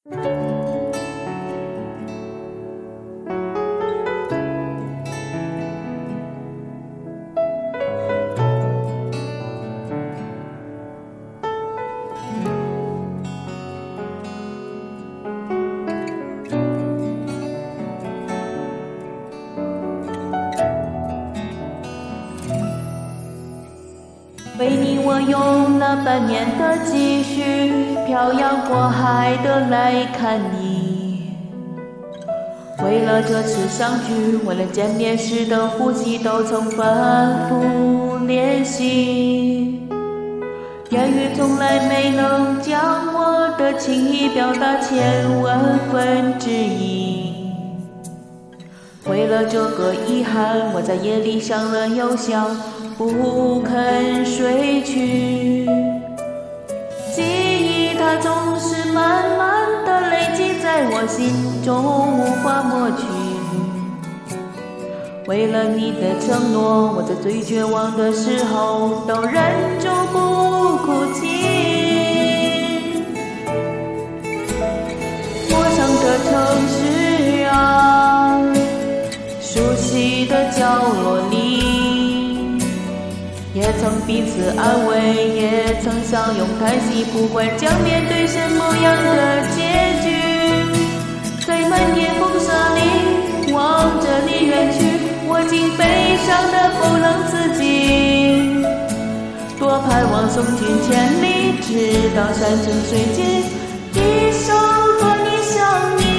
为你我用了半年的积蓄，漂洋过海的来看你。为了这次相聚，为了见面时的呼吸，都曾反复练习。言语从来没能将我的情意表达千万分之一。为了这个遗憾，我在夜里想了又想，不肯睡去。记忆它总是慢慢地累积在我心中，无法抹去。为了你的承诺，我在最绝望的时候都忍住不哭泣。陌生的城市啊，熟悉的角落里，也曾彼此安慰，也曾相拥叹息，不管将面对什么样的结局。在漫天风沙里望着你远去，我竟悲伤得不能自己。多盼望送君千里，直到山穷水尽，一生和你相依。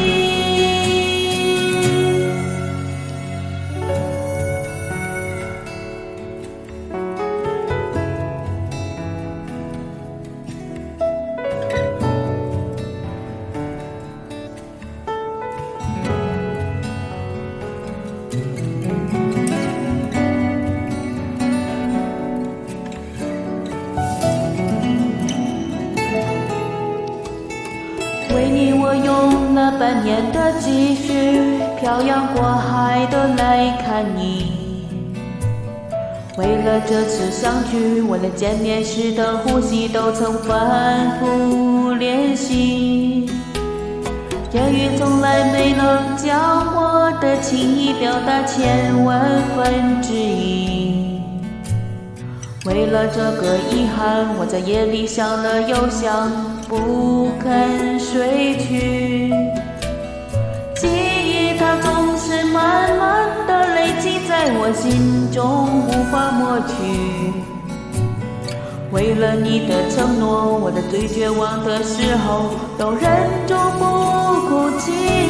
为你我用了半年的积蓄，漂洋过海的来看你。为了这次相聚，为了见面时的呼吸，都曾反复练习。言语从来没能将我的情意表达千万分之一。为了这个遗憾，我在夜里想了又想，不肯睡去。记忆它总是慢慢地累积在我心中，无法抹去。为了你的承诺，我在最绝望的时候都忍住不哭泣。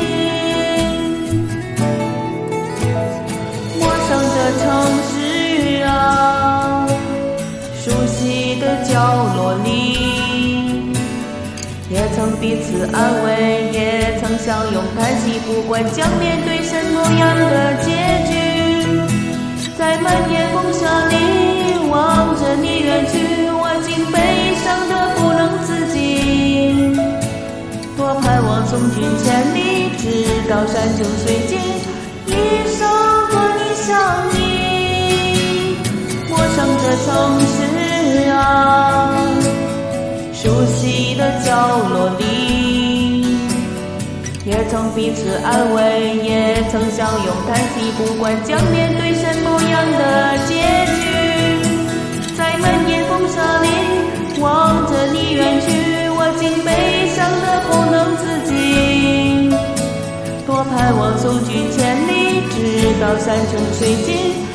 陌生的城市啊，熟悉的角落里，也曾彼此安慰，也曾相拥叹息，不管将面对什么样的结局。在漫天风沙里望着你远去，我竟悲伤得不能自己。多盼望送君千里，直到山穷水尽，一生和你相依。陌生的城市啊，熟悉的角落里，也曾彼此安慰，也曾相拥叹息，不管将面对什么样的结局。在漫天风沙里望着你远去，我竟悲伤得不能自己。多盼望送君千里，直到山穷水尽。